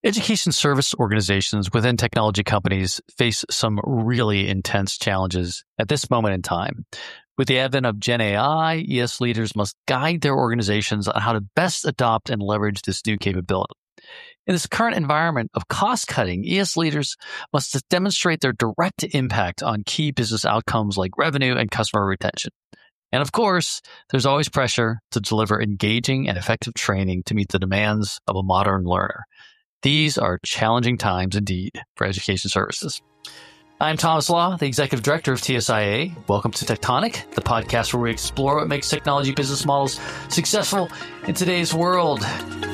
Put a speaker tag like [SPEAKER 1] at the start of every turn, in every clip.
[SPEAKER 1] Education service organizations within technology companies face some really intense challenges at this moment in time. With the advent of Gen AI, ES leaders must guide their organizations on how to best adopt and leverage this new capability. In this current environment of cost cutting, ES leaders must demonstrate their direct impact on key business outcomes like revenue and customer retention. And of course, there's always pressure to deliver engaging and effective training to meet the demands of a modern learner. These are challenging times indeed for education services. I'm Thomas Law, the Executive Director of TSIA. Welcome to Tectonic, the podcast where we explore what makes technology business models successful in today's world.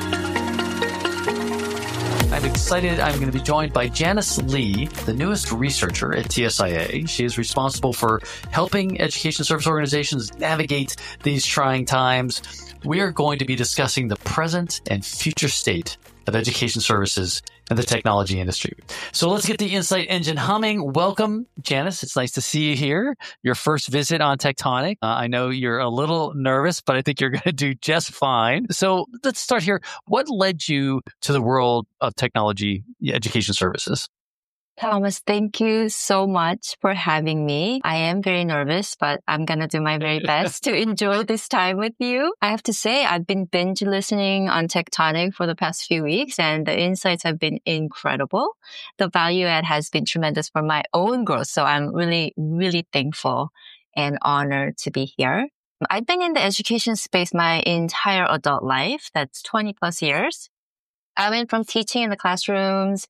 [SPEAKER 1] I'm excited. I'm going to be joined by Janice Lee, the newest researcher at TSIA. She is responsible for helping education service organizations navigate these trying times. We are going to be discussing the present and future state of education services and the technology industry. So let's get the Insight Engine humming. Welcome, Janice. It's nice to see you here. Your first visit on Tectonic. I know you're a little nervous, but I think you're going to do just fine. So let's start here. What led you to the world of technology education services?
[SPEAKER 2] Thomas, thank you so much for having me. I am very nervous, but I'm going to do my very best to enjoy this time with you. I have to say, I've been binge listening on Tectonic for the past few weeks, and the insights have been incredible. The value add has been tremendous for my own growth. So I'm really, really thankful and honored to be here. I've been in the education space my entire adult life. That's 20 plus years. I went from teaching in the classrooms,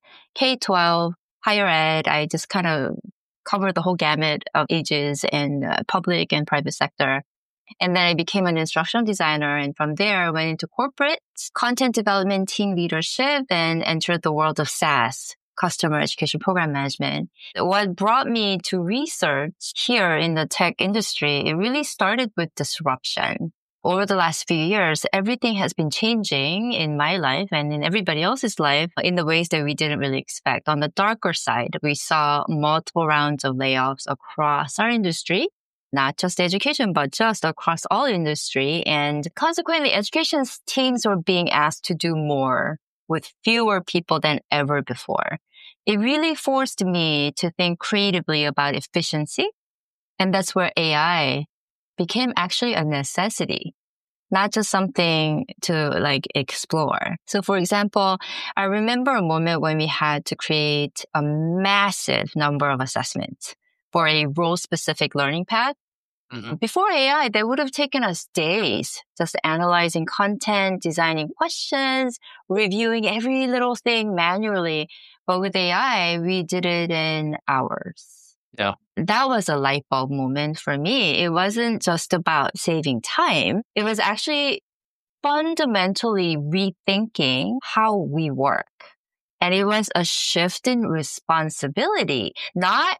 [SPEAKER 2] K-12, higher ed. I just kind of covered the whole gamut of ages in public and private sector. And then I became an instructional designer. And from there, I went into corporate content development, team leadership, and entered the world of SaaS, customer education program management. What brought me to research here in the tech industry, it really started with disruption. Over the last few years, everything has been changing in my life and in everybody else's life in the ways that we didn't really expect. On the darker side, we saw multiple rounds of layoffs across our industry, not just education, but just across all industry. And consequently, education teams were being asked to do more with fewer people than ever before. It really forced me to think creatively about efficiency. And that's where AI became actually a necessity, not just something to explore. So for example, I remember a moment when we had to create a massive number of assessments for a role-specific learning path. Mm-hmm. Before AI, that would have taken us days just analyzing content, designing questions, reviewing every little thing manually. But with AI, we did it in hours.
[SPEAKER 1] Yeah.
[SPEAKER 2] That was a light bulb moment for me. It wasn't just about saving time. It was actually fundamentally rethinking how we work. And it was a shift in responsibility, not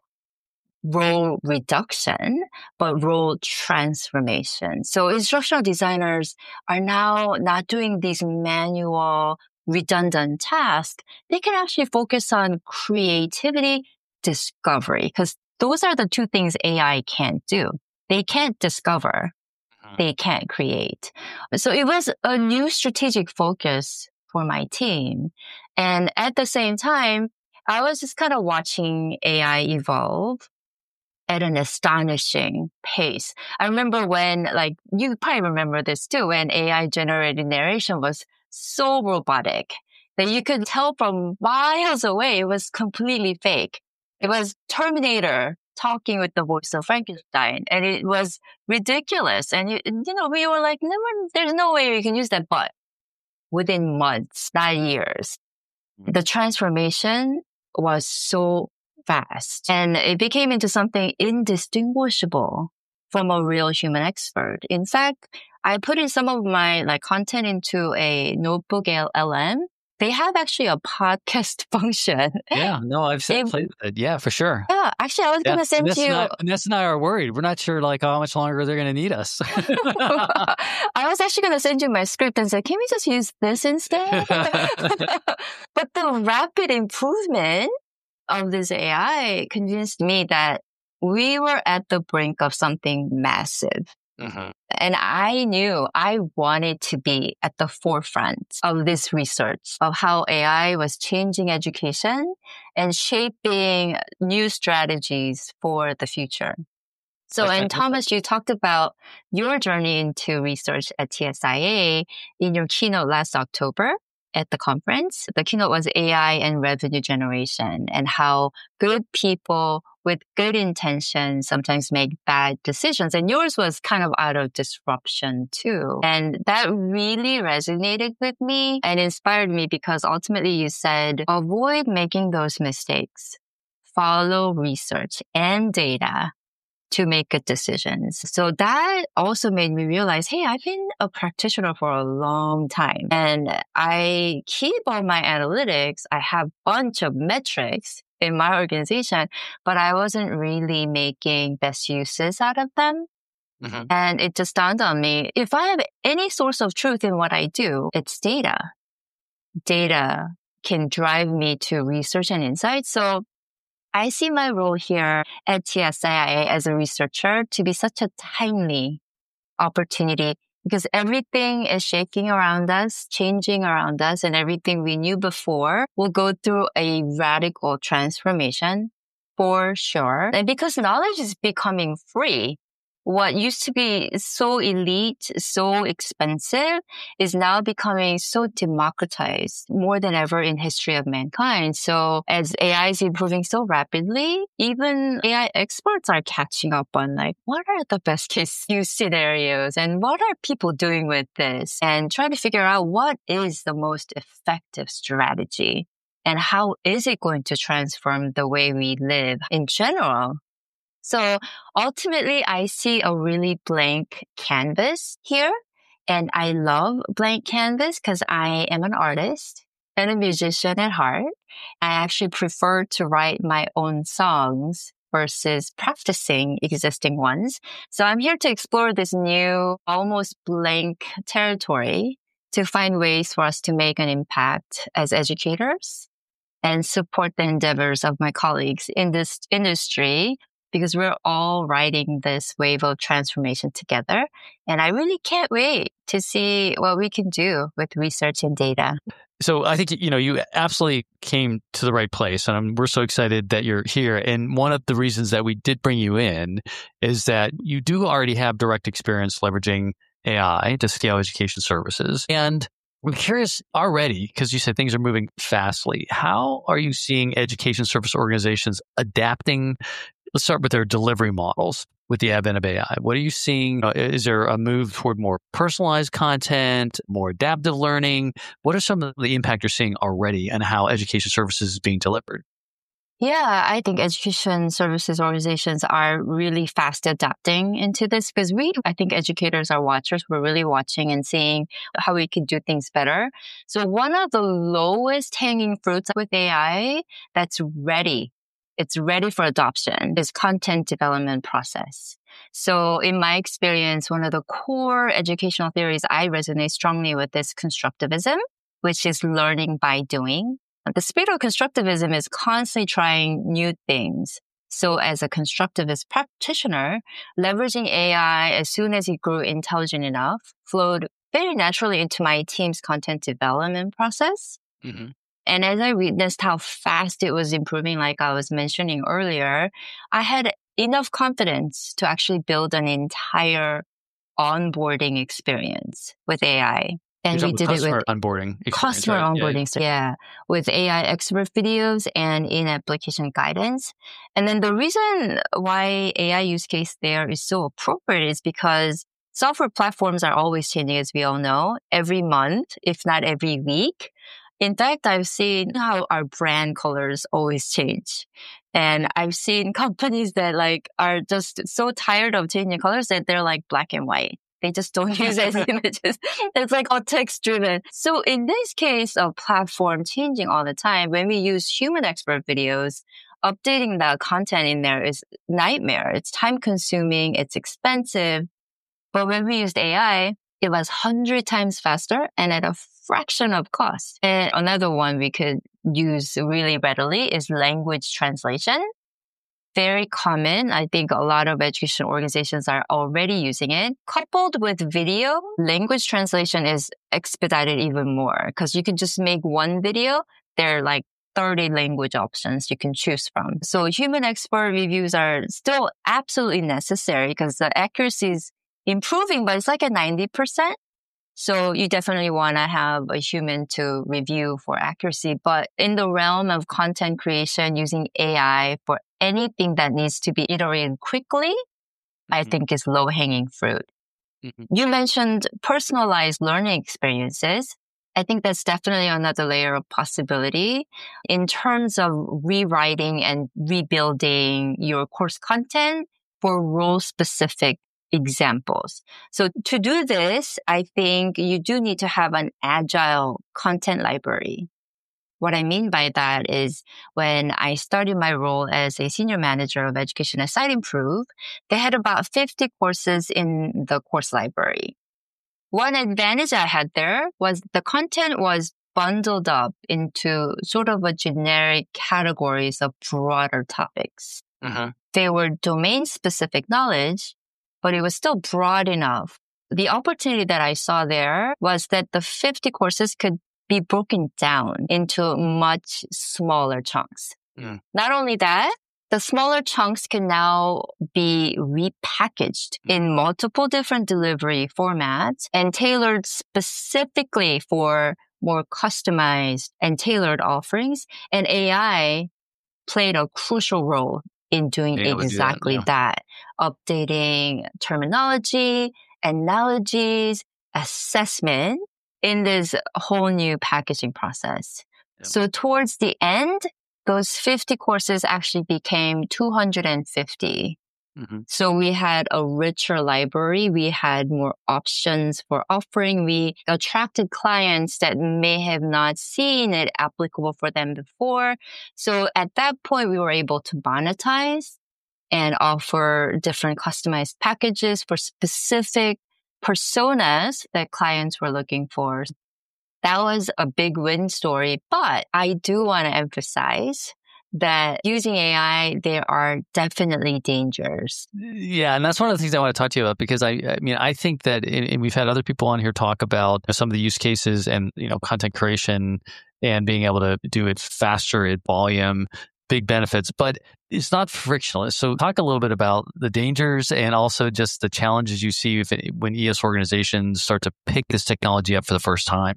[SPEAKER 2] role reduction, but role transformation. So instructional designers are now not doing these manual, redundant tasks. They can actually focus on creativity, discovery, because those are the two things AI can't do. They can't discover. They can't create. So it was a new strategic focus for my team. And at the same time, I was just kind of watching AI evolve at an astonishing pace. I remember when, you probably remember this too, when AI generated narration was so robotic that you could tell from miles away it was completely fake. It was Terminator talking with the voice of Frankenstein, and it was ridiculous. And, we were like, no, there's no way we can use that. But within months, not years, the transformation was so fast. And it became into something indistinguishable from a real human expert. In fact, I put in some of my content into a notebook LLM. They have actually a podcast function.
[SPEAKER 1] Yeah, no, I've played with it. Yeah, for sure.
[SPEAKER 2] Yeah, actually, I was going to send you.
[SPEAKER 1] Vanessa and I are worried. We're not sure how much longer they're going to need us.
[SPEAKER 2] I was actually going to send you my script and say, can we just use this instead? But the rapid improvement of this AI convinced me that we were at the brink of something massive.
[SPEAKER 1] Mm-hmm.
[SPEAKER 2] And I knew I wanted to be at the forefront of this research of how AI was changing education and shaping new strategies for the future. So,
[SPEAKER 1] That's
[SPEAKER 2] and
[SPEAKER 1] fantastic.
[SPEAKER 2] Thomas, you talked about your journey into research at TSIA in your keynote last October at the conference. The keynote was AI and revenue generation and how good people with good intentions sometimes make bad decisions. And yours was kind of out of disruption too. And that really resonated with me and inspired me because ultimately you said, avoid making those mistakes. Follow research and data to make good decisions. So that also made me realize, hey, I've been a practitioner for a long time and I keep all my analytics. I have a bunch of metrics in my organization, but I wasn't really making best uses out of them.
[SPEAKER 1] Mm-hmm.
[SPEAKER 2] And it just dawned on me, if I have any source of truth in what I do, it's data. Data can drive me to research and insight. So I see my role here at TSIA as a researcher to be such a timely opportunity because everything is shaking around us, changing around us, and everything we knew before will go through a radical transformation for sure. And because knowledge is becoming free, what used to be so elite, so expensive is now becoming so democratized more than ever in history of mankind. So as AI is improving so rapidly, even AI experts are catching up on like, what are the best case use scenarios and what are people doing with this and try to figure out what is the most effective strategy and how is it going to transform the way we live in general. So ultimately, I see a really blank canvas here. And I love blank canvas because I am an artist and a musician at heart. I actually prefer to write my own songs versus practicing existing ones. So I'm here to explore this new, almost blank territory to find ways for us to make an impact as educators and support the endeavors of my colleagues in this industry because we're all riding this wave of transformation together. And I really can't wait to see what we can do with research and data.
[SPEAKER 1] So I think, you absolutely came to the right place, and we're so excited that you're here. And one of the reasons that we did bring you in is that you do already have direct experience leveraging AI to scale education services. And we're curious already, because you said things are moving fastly. How are you seeing education service organizations adapting? Let's start with their delivery models with the advent of AI. What are you seeing? Is there a move toward more personalized content, more adaptive learning? What are some of the impact you're seeing already and how education services is being delivered?
[SPEAKER 2] Yeah, I think education services organizations are really fast adapting into this because I think educators are watchers. We're really watching and seeing how we can do things better. So one of the lowest hanging fruits with AI that's ready, it's ready for adoption is content development process. So in my experience, one of the core educational theories I resonate strongly with is constructivism, which is learning by doing. The spirit of constructivism is constantly trying new things. So as a constructivist practitioner, leveraging AI as soon as it grew intelligent enough flowed very naturally into my team's content development process.
[SPEAKER 1] Mm-hmm.
[SPEAKER 2] And as I witnessed how fast it was improving, like I was mentioning earlier, I had enough confidence to actually build an entire onboarding experience with AI. And we did it with
[SPEAKER 1] onboarding
[SPEAKER 2] customer onboarding. Yeah, with AI expert videos and in-application guidance. And then the reason why AI use case there is so appropriate is because software platforms are always changing, as we all know, every month, if not every week. In fact, I've seen how our brand colors always change. And I've seen companies that are just so tired of changing colors that they're like black and white. They just don't use as images. It's all text driven. So in this case of platform changing all the time, when we use human expert videos, updating the content in there is nightmare. It's time consuming. It's expensive. But when we used AI, it was 100 times faster and at a fraction of cost. And another one we could use really readily is language translation. very common. I think a lot of education organizations are already using it. Coupled with video, language translation is expedited even more because you can just make one video. There are like 30 language options you can choose from. So human expert reviews are still absolutely necessary because the accuracy is improving, but it's like at 90%. So you definitely want to have a human to review for accuracy. But in the realm of content creation using AI for anything that needs to be iterated quickly, I think is low-hanging fruit. You mentioned personalized learning experiences. I think that's definitely another layer of possibility in terms of rewriting and rebuilding your course content for role-specific examples. So to do this, I think you do need to have an agile content library. What I mean by that is when I started my role as a senior manager of education at SiteImprove, they had about 50 courses in the course library. One advantage I had there was the content was bundled up into sort of a generic categories of broader topics. They were domain-specific knowledge, but it was still broad enough. The opportunity that I saw there was that the 50 courses could be broken down into much smaller chunks. Not only that, the smaller chunks can now be repackaged in multiple different delivery formats and tailored specifically for more customized and tailored offerings. And AI played a crucial role in doing exactly that, updating terminology, analogies, assessment in this whole new packaging process. So towards the end, those 50 courses actually became 250. So we had a richer library. We had more options for offering. We attracted clients that may have not seen it applicable for them before. So at that point, we were able to monetize and offer different customized packages for specific personas that clients were looking for. That was a big win story, but I do want to emphasize that using AI, there are definitely dangers.
[SPEAKER 1] Yeah, and that's one of the things I want to talk to you about because I mean, I think that, and we've had other people on here talk about some of the use cases and, content creation and being able to do it faster at volume, big benefits, but it's not frictionless. So talk a little bit about the dangers and also just the challenges you see when ES organizations start to pick this technology up for the first time.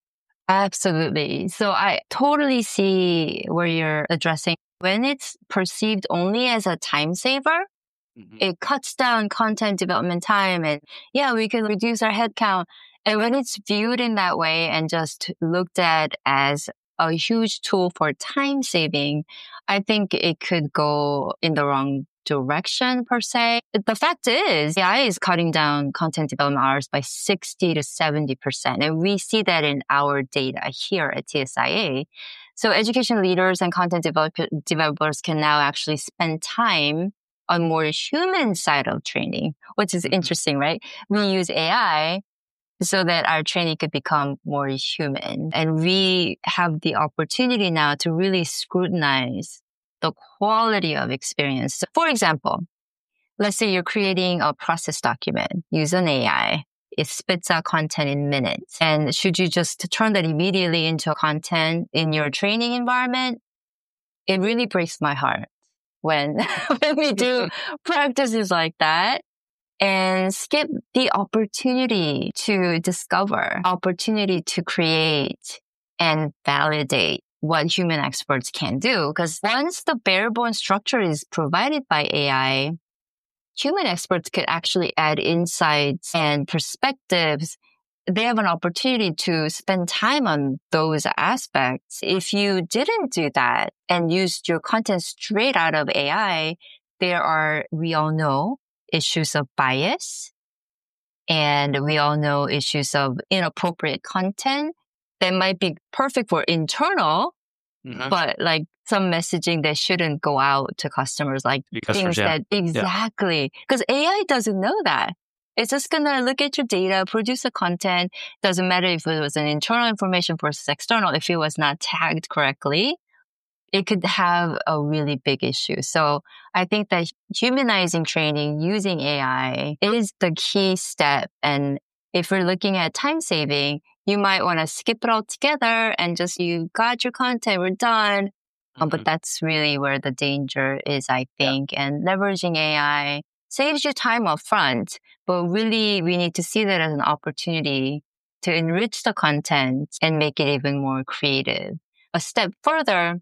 [SPEAKER 2] Absolutely. So I totally see where you're addressing. When it's perceived only as a time saver, it cuts down content development time and we can reduce our headcount. And when it's viewed in that way and just looked at as a huge tool for time saving, I think it could go in the wrong direction per se. The fact is, AI is cutting down content development hours by 60 to 70%. And we see that in our data here at TSIA. So education leaders and content developers can now actually spend time on more human side of training, which is interesting, right? We use AI so that our training could become more human. And we have the opportunity now to really scrutinize the quality of experience. So for example, let's say you're creating a process document, use an AI. It spits out content in minutes. And should you just turn that immediately into content in your training environment? It really breaks my heart when we do practices like that and skip the opportunity to discover, opportunity to create and validate what human experts can do. Because once the bare-bones structure is provided by AI, human experts could actually add insights and perspectives. They have an opportunity to spend time on those aspects. If you didn't do that and used your content straight out of AI, we all know, issues of bias. And we all know issues of inappropriate content that might be perfect for internal, but like some messaging that shouldn't go out to customers, like things that exactly, because AI doesn't know that. It's just going to look at your data, produce the content. Doesn't matter if it was an internal information versus external. If it was not tagged correctly, it could have a really big issue. So I think that humanizing training using AI is the key step. And if we're looking at time saving, you might want to skip it all together and just, you got your content, we're done. But that's really where the danger is, I think. Yeah. And leveraging AI saves you time up front, but really we need to see that as an opportunity to enrich the content and make it even more creative. A step further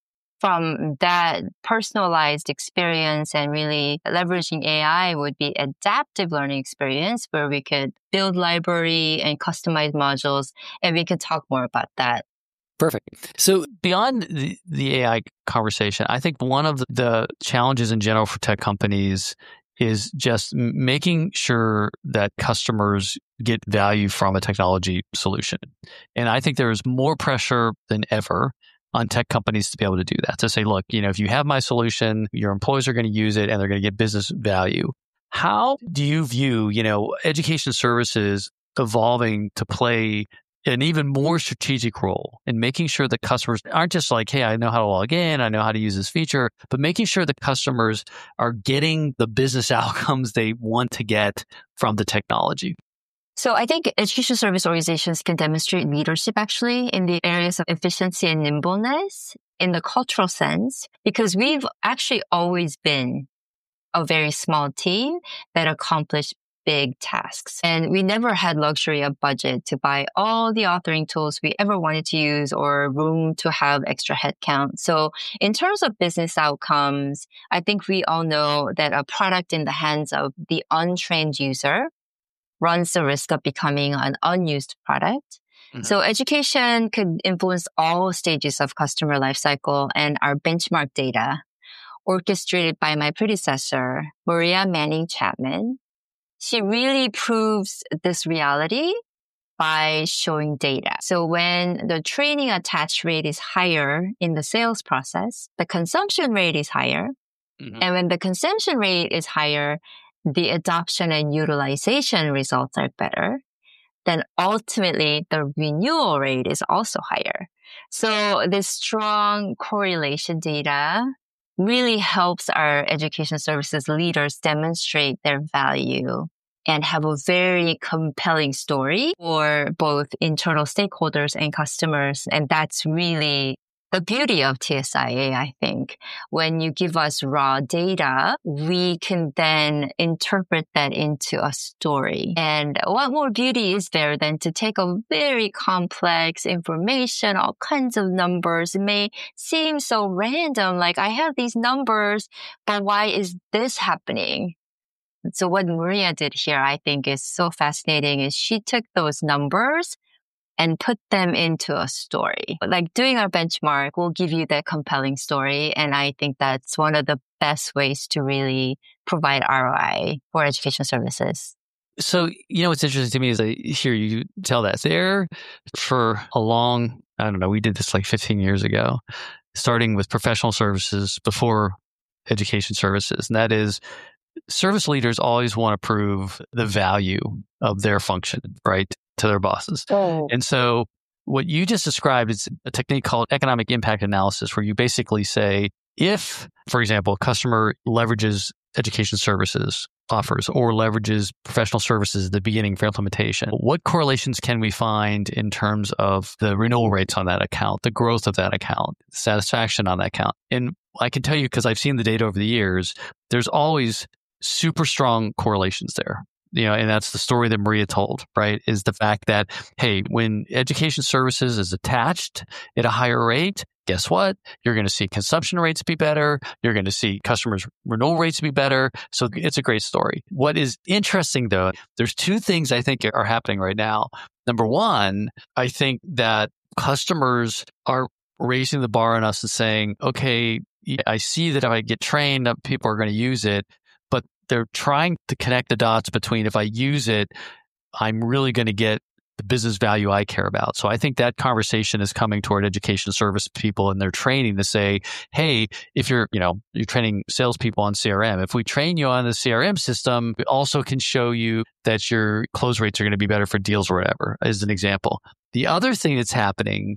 [SPEAKER 2] from that personalized experience and really leveraging AI would be adaptive learning experience, where we could build library and customize modules, and we can talk more about that.
[SPEAKER 1] Perfect. So beyond the AI conversation, I think one of the challenges in general for tech companies is just making sure that customers get value from a technology solution. And I think there is more pressure than ever on tech companies to be able to do that, to say, look, if you have my solution, your employees are going to use it and they're going to get business value. How do you view, education services evolving to play an even more strategic role in making sure that customers aren't just like, hey, I know how to log in, I know how to use this feature, but making sure that customers are getting the business outcomes they want to get from the technology?
[SPEAKER 2] So I think education service organizations can demonstrate leadership actually in the areas of efficiency and nimbleness in the cultural sense, because we've actually always been a very small team that accomplished big tasks. And we never had luxury of budget to buy all the authoring tools we ever wanted to use or room to have extra headcount. So in terms of business outcomes, I think we all know that a product in the hands of the untrained user runs the risk of becoming an unused product. So education could influence all stages of customer lifecycle, and our benchmark data, orchestrated by my predecessor, Maria Manning Chapman, she really proves this reality by showing data. So when the training attach rate is higher in the sales process, the consumption rate is higher. And when the consumption rate is higher, the adoption and utilization results are better. Then ultimately the renewal rate is also higher. So this strong correlation data really helps our education services leaders demonstrate their value and have a very compelling story for both internal stakeholders and customers. And that's really the beauty of TSIA, I think. When you give us raw data, we can then interpret that into a story. And what more beauty is there than to take a very complex information, all kinds of numbers. It may seem so random, like I have these numbers, but why is this happening? So what Maria did here, I think, is so fascinating, is she took those numbers and put them into a story. Like doing our benchmark will give you that compelling story. And I think that's one of the best ways to really provide ROI for education services.
[SPEAKER 1] So, what's interesting to me is I hear you tell that there for a long, I don't know, we did this like 15 years ago, starting with professional services before education services. And that is, service leaders always want to prove the value of their function, right, to their bosses.
[SPEAKER 2] Oh.
[SPEAKER 1] And so what you just described is a technique called economic impact analysis, where you basically say, if, for example, a customer leverages education services offers or leverages professional services at the beginning for implementation, what correlations can we find in terms of the renewal rates on that account, the growth of that account, satisfaction on that account? And I can tell you, because I've seen the data over the years, there's always super strong correlations there. And that's the story that Maria told, right? Is the fact that, hey, when education services is attached at a higher rate, guess what? You're going to see consumption rates be better. You're going to see customers' renewal rates be better. So it's a great story. What is interesting, though, there's two things I think are happening right now. Number one, I think that customers are raising the bar on us and saying, okay, I see that if I get trained, people are going to use it. But they're trying to connect the dots between, if I use it, I'm really going to get the business value I care about. So I think that conversation is coming toward education service people and their training to say, hey, if you're training salespeople on CRM, if we train you on the CRM system, it also can show you that your close rates are going to be better for deals or whatever, as an example. The other thing that's happening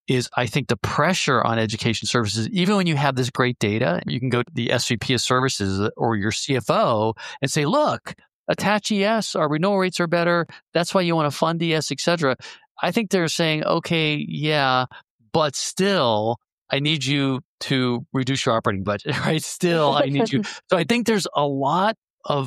[SPEAKER 1] is I think the pressure on education services, even when you have this great data, you can go to the SVP of services or your CFO and say, look, attach ES, our renewal rates are better. That's why you want to fund ES, et cetera. I think they're saying, okay, yeah, but still, I need you to reduce your operating budget, right? Still, I need you. So I think there's a lot of,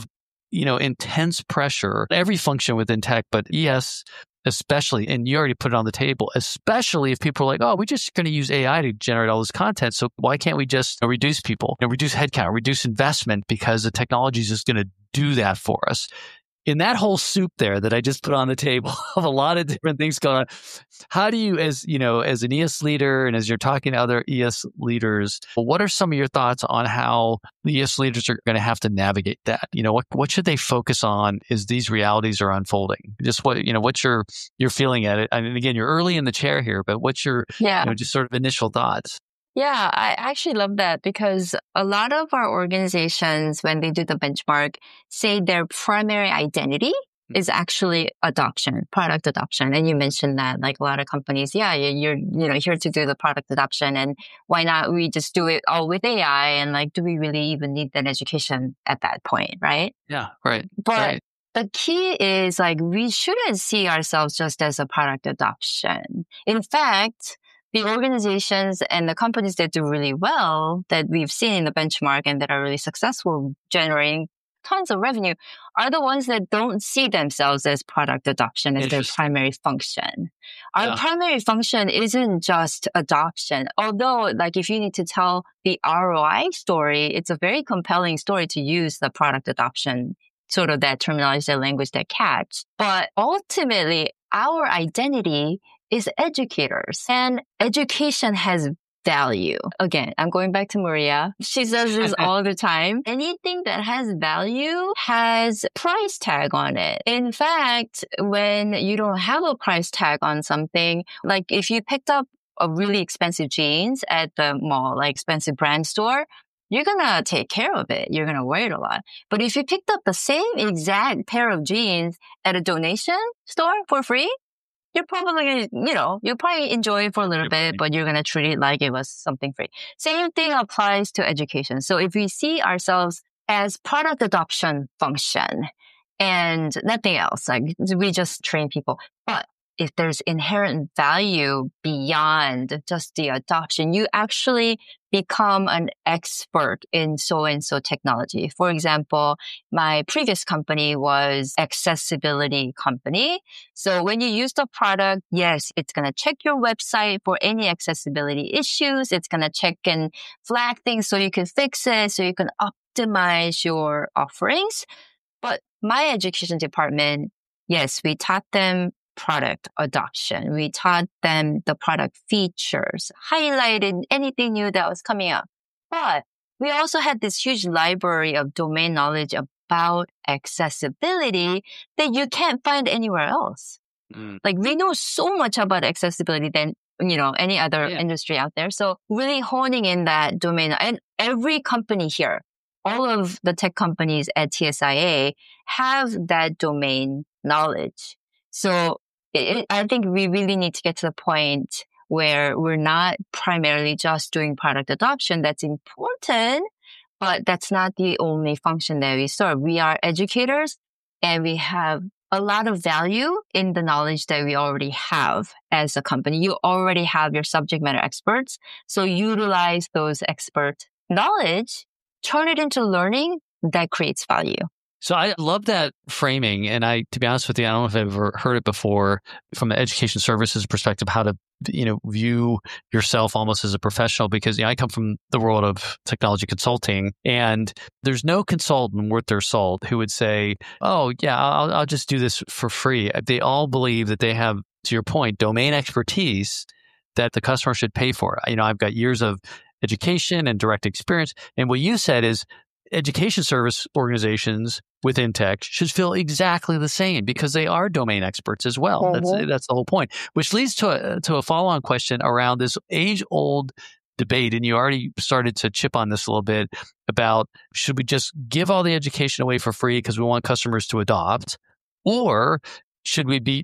[SPEAKER 1] intense pressure, every function within tech, but ES especially, and you already put it on the table, especially if people are like, oh, we're just going to use AI to generate all this content. So why can't we just reduce people, reduce headcount, reduce investment because the technology is just going to do that for us? In that whole soup there that I just put on the table of a lot of different things going on, how do you, as an ES leader and as you're talking to other ES leaders, what are some of your thoughts on how the ES leaders are going to have to navigate that? What should they focus on as these realities are unfolding? Just what's your feeling at it? I mean, again, you're early in the chair here, but what's your, just sort of initial thoughts?
[SPEAKER 2] Yeah, I actually love that because a lot of our organizations, when they do the benchmark, say their primary identity is actually product adoption. And you mentioned that like a lot of companies, you're here to do the product adoption, and why not we just do it all with AI, and like, do we really even need that education at that point, right?
[SPEAKER 1] Yeah, right.
[SPEAKER 2] But
[SPEAKER 1] right.
[SPEAKER 2] The key is like, we shouldn't see ourselves just as a product adoption. In fact, the organizations and the companies that do really well that we've seen in the benchmark and that are really successful generating tons of revenue are the ones that don't see themselves as product adoption as their primary function. Our primary function isn't just adoption. Although, like, if you need to tell the ROI story, it's a very compelling story to use the product adoption, sort of that terminology, that language, that catch. But ultimately, our identity is educators, and education has value. Again, I'm going back to Maria. She says this all the time. Anything that has value has price tag on it. In fact, when you don't have a price tag on something, like if you picked up a really expensive jeans at the mall, like expensive brand store, you're going to take care of it. You're going to wear it a lot. But if you picked up the same exact pair of jeans at a donation store for free, you're probably going to, you'll probably enjoy it for a little bit, but you're going to treat it like it was something free. Same thing applies to education. So if we see ourselves as product adoption function and nothing else, like we just train people, but if there's inherent value beyond just the adoption, you actually become an expert in so-and-so technology. For example, my previous company was accessibility company. So when you use the product, yes, it's going to check your website for any accessibility issues. It's going to check and flag things so you can fix it, so you can optimize your offerings. But my education department, yes, we taught them product adoption. We taught them the product features, highlighted anything new that was coming up. But we also had this huge library of domain knowledge about accessibility that you can't find anywhere else. Like, we know so much about accessibility than, any other industry out there. So really honing in that domain, and every company here, all of the tech companies at TSIA have that domain knowledge. So I think we really need to get to the point where we're not primarily just doing product adoption. That's important, but that's not the only function that we serve. We are educators, and we have a lot of value in the knowledge that we already have as a company. You already have your subject matter experts. So utilize those expert knowledge, turn it into learning that creates value.
[SPEAKER 1] So I love that framing. And to be honest with you, I don't know if I've ever heard it before from the education services perspective, how to, view yourself almost as a professional, because I come from the world of technology consulting, and there's no consultant worth their salt who would say, oh yeah, I'll just do this for free. They all believe that they have, to your point, domain expertise that the customer should pay for. I've got years of education and direct experience. And what you said is, education service organizations within tech should feel exactly the same because they are domain experts as well. Mm-hmm. That's the whole point, which leads to a follow-on question around this age-old debate. And you already started to chip on this a little bit about, should we just give all the education away for free because we want customers to adopt, or should we be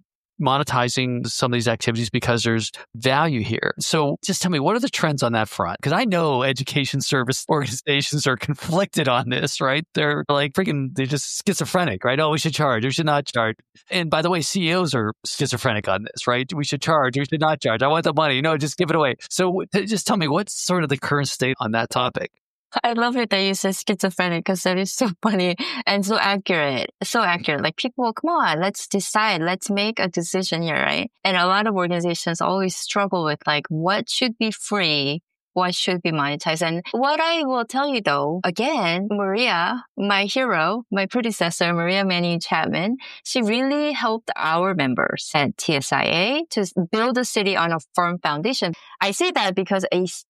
[SPEAKER 1] monetizing some of these activities because there's value here. So just tell me, what are the trends on that front? Because I know education service organizations are conflicted on this, right? They're like they're just schizophrenic, right? Oh, we should charge, we should not charge. And by the way, CEOs are schizophrenic on this, right? We should charge, we should not charge. I want the money, just give it away. So just tell me, what's sort of the current state on that topic?
[SPEAKER 2] I love it that you said schizophrenic because that is so funny and so accurate. So accurate. Like people, come on, let's decide. Let's make a decision here, right? And a lot of organizations always struggle with like, what should be free? What should be monetized? And what I will tell you though, again, Maria, my hero, my predecessor, Maria Manning Chapman, she really helped our members at TSIA to build a city on a firm foundation. I say that because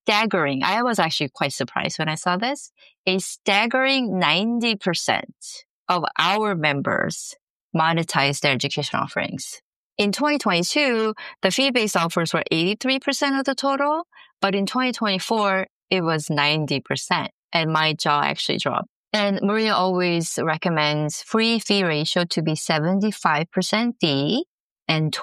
[SPEAKER 2] I was actually quite surprised when I saw this, a staggering 90% of our members monetize their education offerings. In 2022, the fee-based offers were 83% of the total, but in 2024, it was 90%. And my jaw actually dropped. And Maria always recommends free fee ratio to be 75% fee and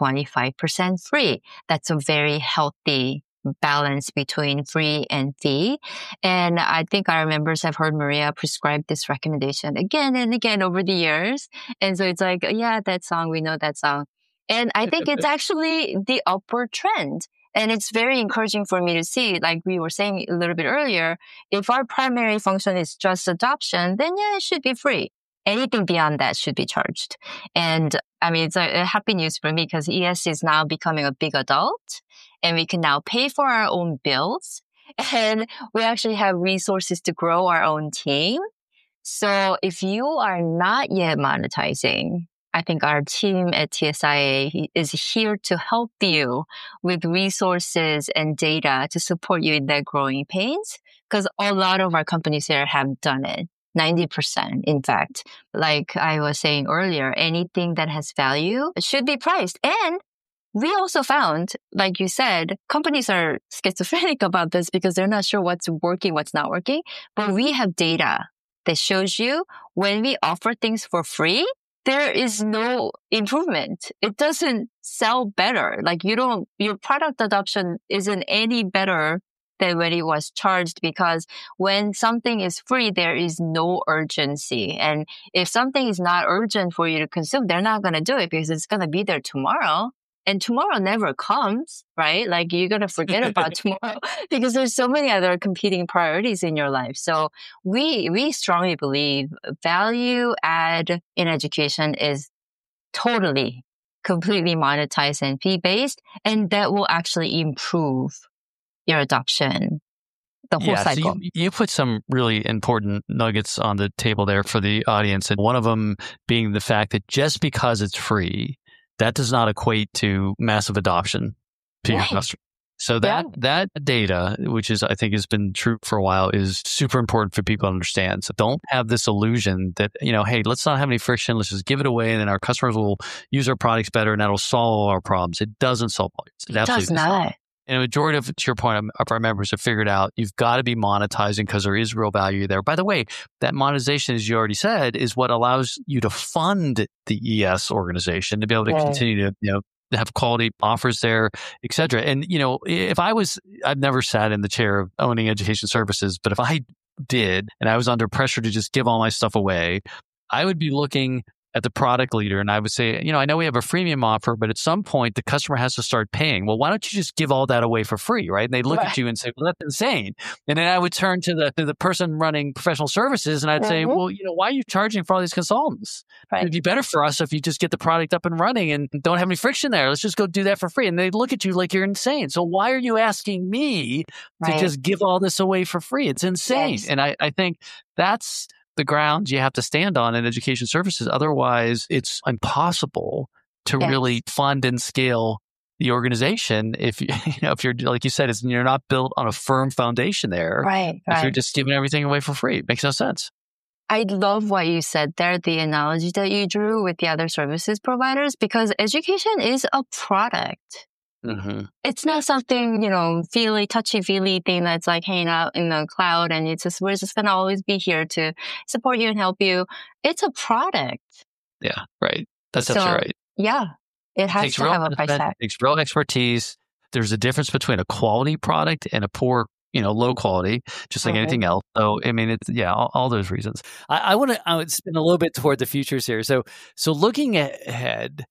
[SPEAKER 2] 25% free. That's a very healthy balance between free and fee. And I think our members have heard Maria prescribe this recommendation again and again over the years. And so it's like, yeah, that song, we know that song. And I think it's actually the upward trend. And it's very encouraging for me to see, like we were saying a little bit earlier, if our primary function is just adoption, then yeah, it should be free. Anything beyond that should be charged. And I mean, it's a happy news for me because ES is now becoming a big adult and we can now pay for our own bills and we actually have resources to grow our own team. So if you are not yet monetizing, I think our team at TSIA is here to help you with resources and data to support you in that growing pains because a lot of our companies here have done it. 90%, in fact. Like I was saying earlier, anything that has value should be priced. And we also found, like you said, companies are schizophrenic about this because they're not sure what's working, what's not working. But we have data that shows you when we offer things for free, there is no improvement. It doesn't sell better. Like your product adoption isn't any better than when it was charged because when something is free, there is no urgency. And if something is not urgent for you to consume, they're not going to do it because it's going to be there tomorrow. And tomorrow never comes, right? Like you're going to forget about tomorrow because there's so many other competing priorities in your life. So we strongly believe value add in education is totally, completely monetized and fee-based. And that will actually improve your adoption, the whole cycle.
[SPEAKER 1] So you put some really important nuggets on the table there for the audience. And one of them being the fact that just because it's free, that does not equate to massive adoption to your customer. So that data, which is, I think has been true for a while, is super important for people to understand. So don't have this illusion that, hey, let's not have any friction. Let's just give it away and then our customers will use our products better and that'll solve all our problems. It doesn't solve all.
[SPEAKER 2] It does not.
[SPEAKER 1] And a majority of, to your point, of our members have figured out you've got to be monetizing because there is real value there. By the way, that monetization, as you already said, is what allows you to fund the ES organization to be able to continue to, have quality offers there, et cetera. And, I've never sat in the chair of owning education services, but if I did and I was under pressure to just give all my stuff away, I would be looking at the product leader and I would say, I know we have a freemium offer, but at some point the customer has to start paying. Well, why don't you just give all that away for free, right? And they'd look at you and say, well, that's insane. And then I would turn to the person running professional services and I'd say, well, why are you charging for all these consultants? Right. It'd be better for us if you just get the product up and running and don't have any friction there. Let's just go do that for free. And they'd look at you like you're insane. So why are you asking me to just give all this away for free? It's insane. Yes. And I think that's the ground you have to stand on in education services. Otherwise, it's impossible to really fund and scale the organization if if you're, like you said, you're not built on a firm foundation there.
[SPEAKER 2] Right.
[SPEAKER 1] If you're just giving everything away for free, it makes no sense.
[SPEAKER 2] I love what you said there, the analogy that you drew with the other services providers, because education is a product. Mm-hmm. It's not something, touchy-feely thing that's like hanging out in the cloud and we're just going to always be here to support you and help you. It's a product.
[SPEAKER 1] Yeah, right. That's right.
[SPEAKER 2] Yeah. It
[SPEAKER 1] It
[SPEAKER 2] has
[SPEAKER 1] takes
[SPEAKER 2] to
[SPEAKER 1] real
[SPEAKER 2] have a price
[SPEAKER 1] investment,
[SPEAKER 2] tag.
[SPEAKER 1] it takes real expertise. There's a difference between a quality product and a poor, low quality, just like
[SPEAKER 2] Right.
[SPEAKER 1] anything else. So, I mean, it's, yeah, all those reasons.
[SPEAKER 3] I would spin a little bit toward the futures here. So looking ahead,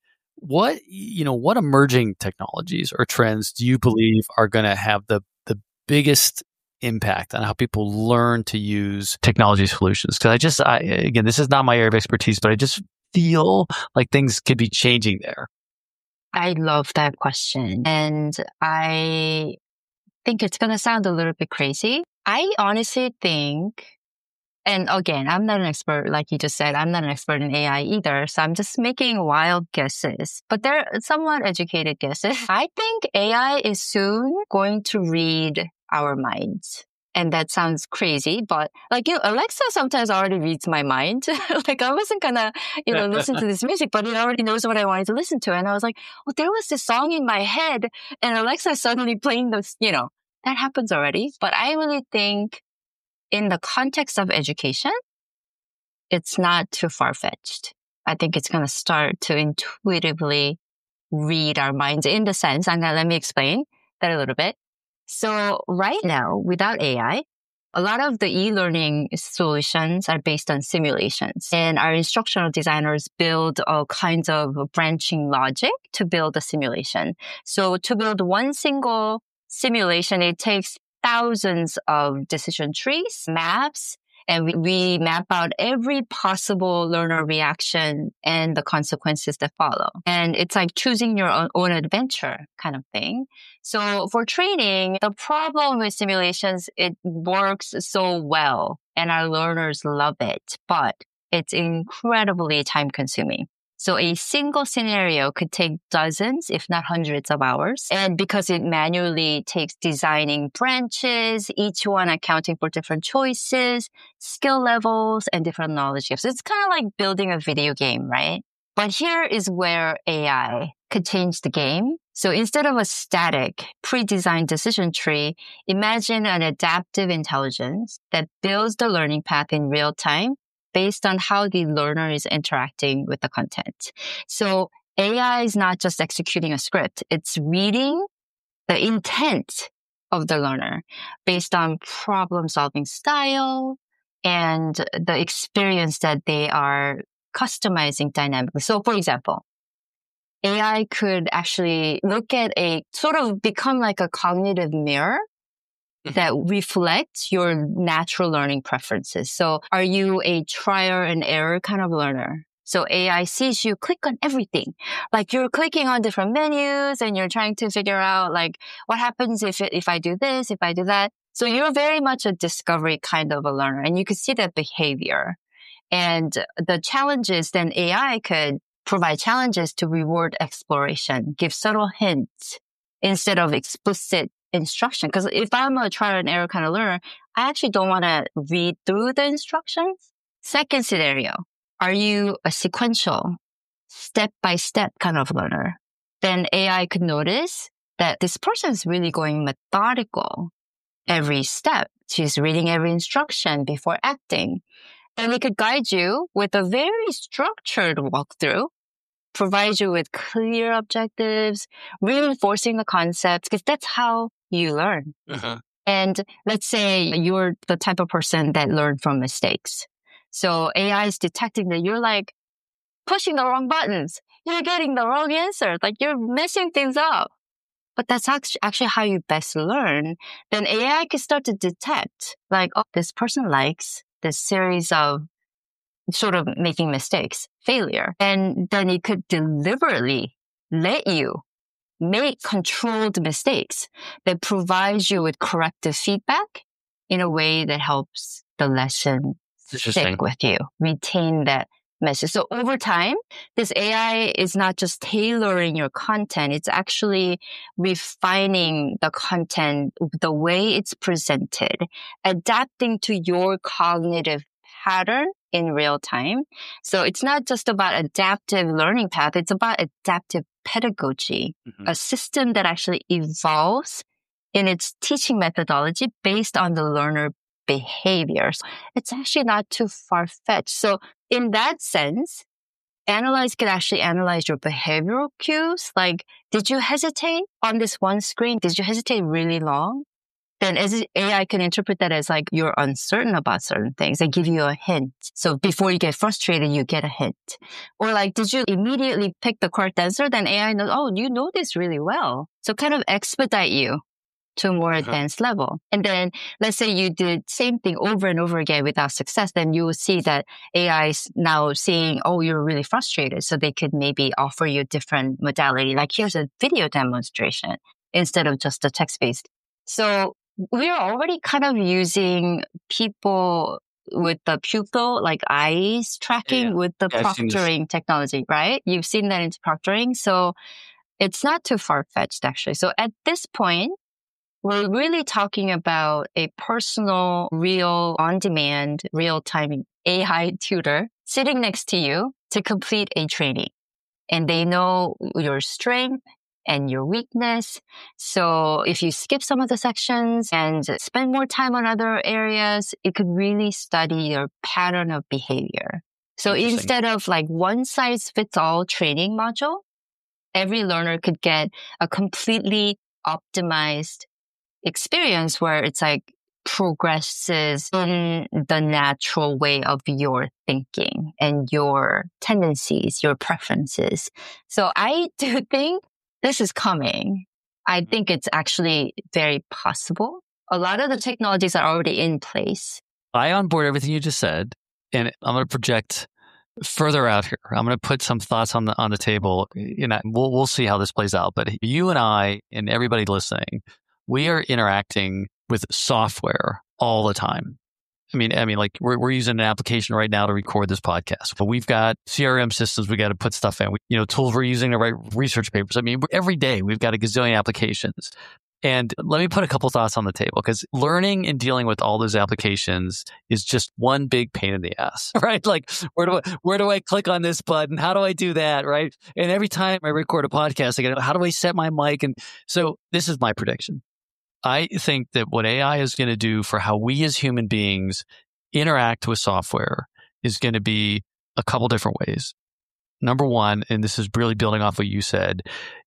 [SPEAKER 3] what emerging technologies or trends do you believe are going to have the biggest impact on how people learn to use
[SPEAKER 1] Technology solutions. Because again, this is not my area of expertise, but I just feel like things could be changing there.
[SPEAKER 2] I love that question. And I think it's going to sound a little bit crazy. I honestly think, and again, I'm not an expert, like you just said, I'm not an expert in AI either. So I'm just making wild guesses, but they're somewhat educated guesses. I think AI is soon going to read our minds. And that sounds crazy, but Alexa sometimes already reads my mind. Like I wasn't gonna, listen to this music, but it already knows what I wanted to listen to. And I was like, oh, there was this song in my head and Alexa suddenly playing those, that happens already. But I really think in the context of education, it's not too far-fetched. I think it's going to start to intuitively read our minds in the sense, and let me explain that a little bit. So right now, without AI, a lot of the e-learning solutions are based on simulations, and our instructional designers build all kinds of branching logic to build a simulation. So to build one single simulation, it takes thousands of decision trees, maps, and we map out every possible learner reaction and the consequences that follow. And it's like choosing your own adventure kind of thing. So for training, the problem with simulations, it works so well and our learners love it, but it's incredibly time consuming. So a single scenario could take dozens, if not hundreds of hours. And because it manually takes designing branches, each one accounting for different choices, skill levels, and different knowledge gaps. It's kind of like building a video game, right? But here is where AI could change the game. So instead of a static, pre-designed decision tree, imagine an adaptive intelligence that builds the learning path in real time based on how the learner is interacting with the content. So AI is not just executing a script. It's reading the intent of the learner based on problem-solving style and the experience that they are customizing dynamically. So for example, AI could actually look at sort of become like a cognitive mirror that reflects your natural learning preferences. So are you a trial and error kind of learner? So AI sees you click on everything. Like you're clicking on different menus and you're trying to figure out like what happens if I do this, if I do that. So you're very much a discovery kind of a learner and you can see that behavior. And the challenges, then AI could provide challenges to reward exploration, give subtle hints instead of explicit instruction. Because if I'm a trial and error kind of learner, I actually don't want to read through the instructions. Second scenario, are you a sequential, step-by-step kind of learner? Then AI could notice that this person is really going methodical every step. She's reading every instruction before acting. And it could guide you with a very structured walkthrough, provide you with clear objectives, reinforcing the concepts, because that's how you learn.
[SPEAKER 3] Uh-huh.
[SPEAKER 2] And let's say you're the type of person that learned from mistakes. So AI is detecting that you're like pushing the wrong buttons. You're getting the wrong answer. Like you're messing things up. But that's actually how you best learn. Then AI can start to detect like, oh, this person likes this series of sort of making mistakes, failure. And then it could deliberately let you make controlled mistakes that provides you with corrective feedback in a way that helps the lesson stick with you, retain that message. So over time, this AI is not just tailoring your content. It's actually refining the content, the way it's presented, adapting to your cognitive pattern in real time. So it's not just about adaptive learning path. It's about adaptive pedagogy, a system that actually evolves in its teaching methodology based on the learner behaviors. It's actually not too far-fetched. So in that sense, could actually analyze your behavioral cues. Like, did you hesitate on this one screen? Did you hesitate really long? Then AI can interpret that as like you're uncertain about certain things and give you a hint. So before you get frustrated, you get a hint. Or like, did you immediately pick the correct answer? Then AI knows, oh, you know this really well. So kind of expedite you to a more advanced level. And then let's say you did same thing over and over again without success, then you will see that AI is now seeing, oh, you're really frustrated. So they could maybe offer you a different modality. Like here's a video demonstration instead of just a text-based. So we're already kind of using people with the pupil, like eyes tracking with the proctoring technology, right? You've seen that into proctoring. So it's not too far-fetched actually. So at this point, we're really talking about a personal, real, on-demand, real-time AI tutor sitting next to you to complete a training. And they know your strength and your weakness. So if you skip some of the sections and spend more time on other areas, it could really study your pattern of behavior. So instead of like one size fits all training module, every learner could get a completely optimized experience where it's like progresses in the natural way of your thinking and your tendencies, your preferences. So I do think this is coming. I think it's actually very possible. A lot of the technologies are already in place.
[SPEAKER 1] I onboard everything you just said, and I'm going to project further out here. I'm going to put some thoughts on the table. We'll see how this plays out. But you and I and everybody listening, we are interacting with software all the time. I mean, like we're using an application right now to record this podcast, but we've got CRM systems we got to put stuff in. Tools we're using to write research papers. I mean, every day we've got a gazillion applications. And let me put a couple thoughts on the table, because learning and dealing with all those applications is just one big pain in the ass, right? Like, where do I click on this button? How do I do that, right? And every time I record a podcast, I go, how do I set my mic? And so this is my prediction. I think that what AI is going to do for how we as human beings interact with software is going to be a couple different ways. Number one, and this is really building off what you said,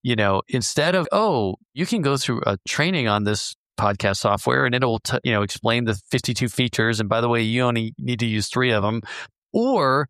[SPEAKER 1] instead of, you can go through a training on this podcast software and it'll, explain the 52 features. And by the way, you only need to use 3 of them. Or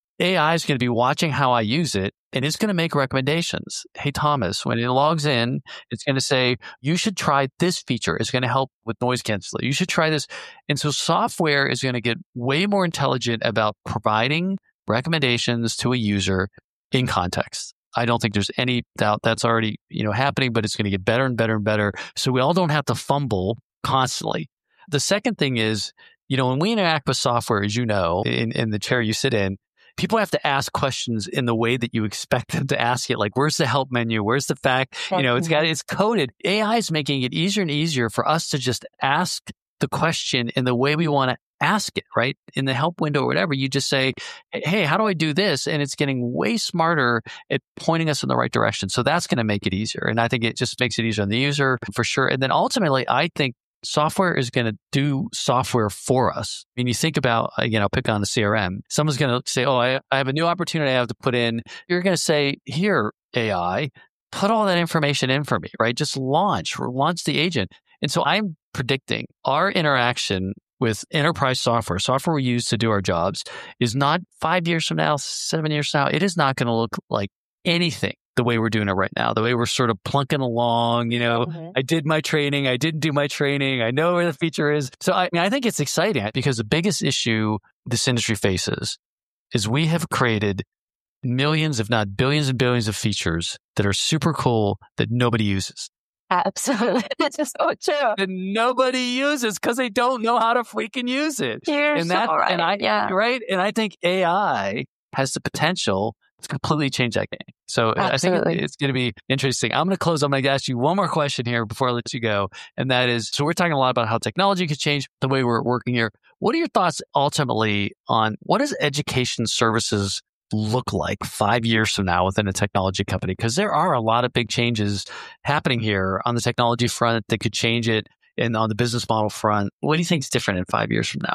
[SPEAKER 1] AI is going to be watching how I use it, and it's going to make recommendations. Hey, Thomas, when it logs in, it's going to say, you should try this feature. It's going to help with noise cancellation. You should try this. And so software is going to get way more intelligent about providing recommendations to a user in context. I don't think there's any doubt that's already, happening, but it's going to get better and better and better. So we all don't have to fumble constantly. The second thing is, when we interact with software, as you know, in the chair you sit in, people have to ask questions in the way that you expect them to ask it. Like, where's the help menu? Where's the fact? It's coded. AI is making it easier and easier for us to just ask the question in the way we want to ask it, right? In the help window or whatever, you just say, hey, how do I do this? And it's getting way smarter at pointing us in the right direction. So that's going to make it easier. And I think it just makes it easier on the user for sure. And then ultimately, I think software is going to do software for us. I mean, you think about, pick on the CRM. Someone's going to say, I have a new opportunity I have to put in. You're going to say, here, AI, put all that information in for me, right? Just launch the agent. And so I'm predicting our interaction with enterprise software we use to do our jobs, is not 5 years from now, 7 years from now. It is not going to look like anything the way we're doing it right now, the way we're sort of plunking along, I did my training, I didn't do my training, I know where the feature is. So I think it's exciting, because the biggest issue this industry faces is we have created millions, if not billions and billions of features that are super cool that nobody uses.
[SPEAKER 2] Absolutely. That's just so true.
[SPEAKER 1] That nobody uses because they don't know how to freaking use it.
[SPEAKER 2] You're so right.
[SPEAKER 1] Right? And I think AI has the potential to completely change that game. So absolutely. I think it's going to be interesting. I'm going to close. I'm going to ask you one more question here before I let you go. And that is, so we're talking a lot about how technology could change the way we're working here. What are your thoughts ultimately on what does education services look like 5 years from now within a technology company? Because there are a lot of big changes happening here on the technology front that could change it, and on the business model front. What do you think is different in 5 years from now?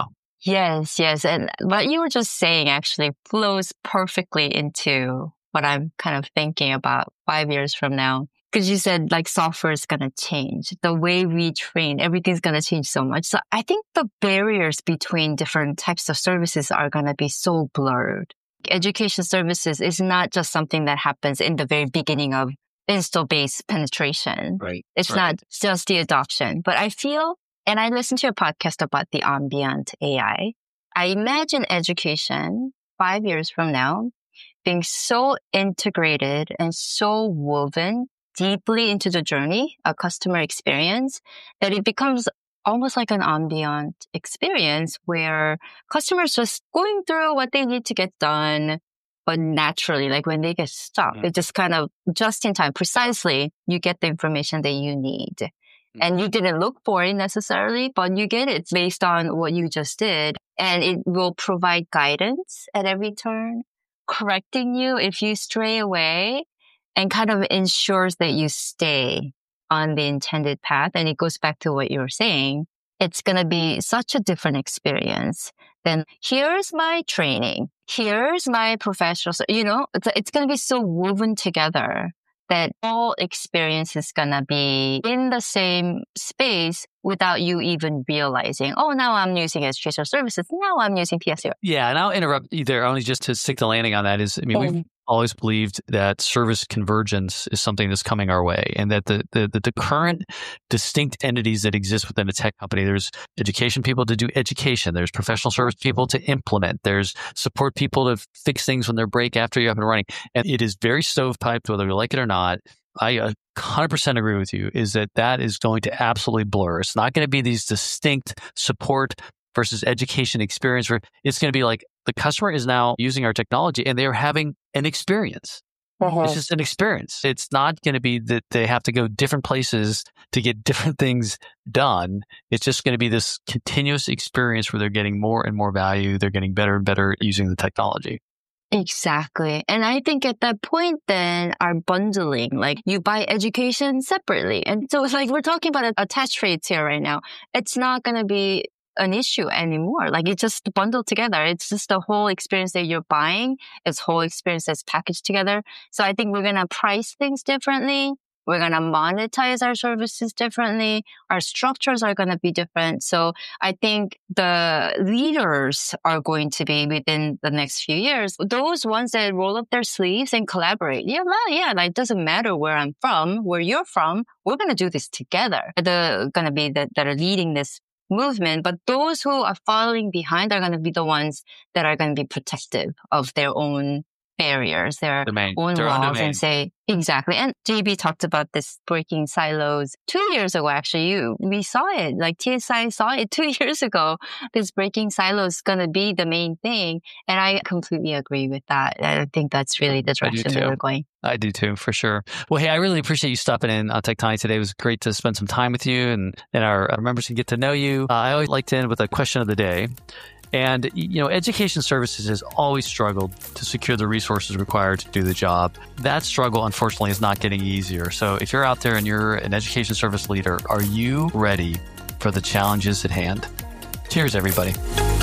[SPEAKER 2] Yes, yes. And what you were just saying actually flows perfectly into what I'm kind of thinking about 5 years from now. Because you said like software is going to change. The way we train, everything's going to change so much. So I think the barriers between different types of services are going to be so blurred. Education services is not just something that happens in the very beginning of install base penetration.
[SPEAKER 3] Right.
[SPEAKER 2] It's not just the adoption. But I feel, and I listened to a podcast about the ambient AI. I imagine education 5 years from now being so integrated and so woven deeply into the journey, a customer experience, that it becomes almost like an ambient experience where customers just going through what they need to get done, but naturally, like when they get stuck, it just kind of just in time, precisely, you get the information that you need. And you didn't look for it necessarily, but you get it based on what you just did. And it will provide guidance at every turn, correcting you if you stray away, and kind of ensures that you stay on the intended path. And it goes back to what you were saying. It's going to be such a different experience than here's my training. Here's my professional. It's going to be so woven together that all experience is going to be in the same space without you even realizing, oh, now I'm using educational services. Now I'm using PSU.
[SPEAKER 1] Yeah, and I'll interrupt you there only just to stick the landing on that we've always believed that service convergence is something that's coming our way, and that the current distinct entities that exist within a tech company, there's education people to do education, there's professional service people to implement, there's support people to fix things when they break after you're up and running. And it is very stovepiped, whether you like it or not. I 100% agree with you, is that is going to absolutely blur. It's not going to be these distinct support versus education experience where it's going to be like the customer is now using our technology and they're having an experience. It's just an experience. It's not going to be that they have to go different places to get different things done. It's just going to be this continuous experience where they're getting more and more value. They're getting better and better using the technology.
[SPEAKER 2] Exactly. And I think at that point, then our bundling, like you buy education separately. And so it's like we're talking about attach rates here right now. It's not going to be an issue anymore. Like it's just bundled together. It's just the whole experience that you're buying. It's whole experience that's packaged together. So I think we're going to price things differently. We're going to monetize our services differently. Our structures are going to be different. So I think the leaders are going to be within the next few years, those ones that roll up their sleeves and collaborate. Like it doesn't matter where I'm from, where you're from. We're going to do this together. They're going to be that are leading this movement, but those who are following behind are going to be the ones that are going to be protective of their own barriers, their own walls, and say, exactly. And JB talked about this breaking silos 2 years ago, actually. We saw it, like TSI saw it 2 years ago. This breaking silos is going to be the main thing. And I completely agree with that. I think that's really the direction that we're going.
[SPEAKER 1] I do too, for sure. Well, hey, I really appreciate you stopping in on Tech Tiny today. It was great to spend some time with you and our members can get to know you. I always like to end with a question of the day. And, education services has always struggled to secure the resources required to do the job. That struggle, unfortunately, is not getting easier. So if you're out there and you're an education service leader, are you ready for the challenges at hand? Cheers, everybody.